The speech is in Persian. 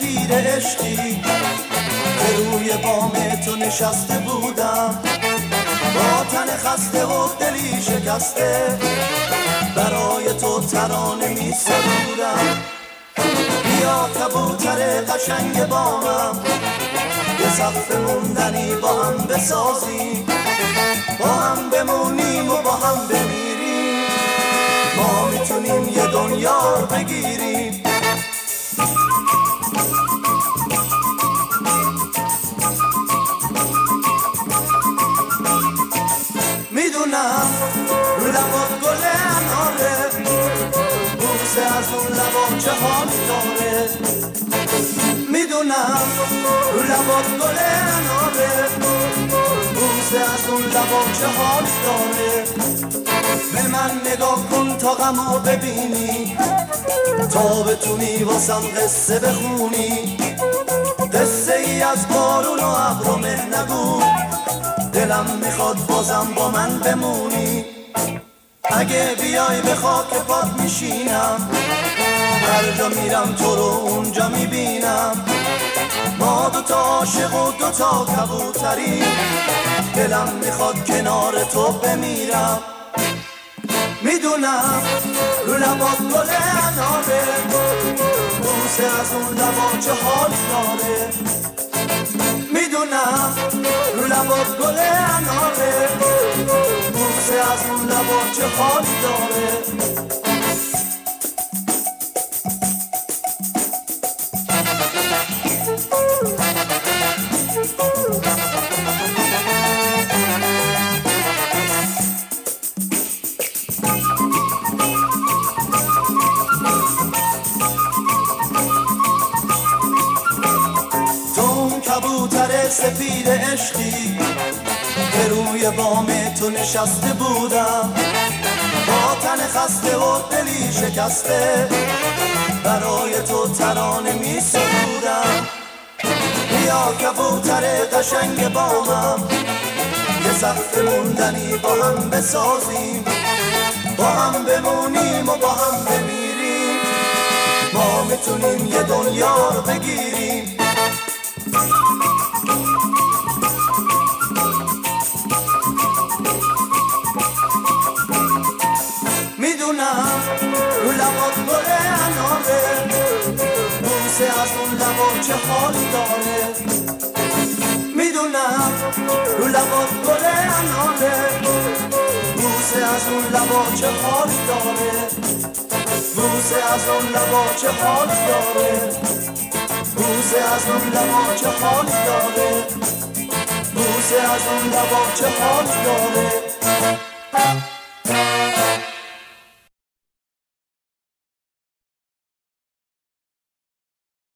سفید عشقی که روی بام تو نشسته بودم، با تن خسته و دلی شکسته برای تو ترانه می سرودم. بیا کبوتر قشنگ بامم، یه سقف موندنی با هم بسازیم، با هم بمونیم و با هم بمیریم، ما میتونیم یه دنیا رو بگیریم. میدونم رو لبات گل اناره، بوسه از اون لبا چه حالی داره. میدونم رو لبات گل اناره، بوسه از اون لبا چه حالی داره. به من نگاه کن تا غمو ببینی، تا بتونی واسم قصه بخونی. قصه ای از بارون و ابر و مه نگو، دلم میخواد بازم با من بمونی. اگه بیای به خاک پات میشینم، هر جا میرم تو رو اونجا میبینم. ما دوتا عاشق و دوتا کبوتری، دلم میخواد کنار تو بمیرم. میدونم رو لبات گل اناره، بوسه از اون لبا چه حال داره. میدونم رو لبات گل اناره، بوسه از اون لبا چه حال داره. کبوتر سفید عشقی که روی بام تو نشسته بودم، با تن خسته و دلی شکسته برای تو ترانه می سرودم. بیا کبوتر قشنگ بامم، یه سقف موندنی با هم بسازیم، با هم بمونیم و با هم بمیریم، ما میتونیم یه دنیا رو بگیریم. میدونم رو لبات گل اناره، بوسه از اون لبا چه حالی داره. میدونم رو لبات گل اناره، بوسه از اون لبا چه حالی داره. بوسه از اون لبا چه حالی داره. بوسه از اون لبا چه حالی داره. بوسه از اون لبا چه حالی داره.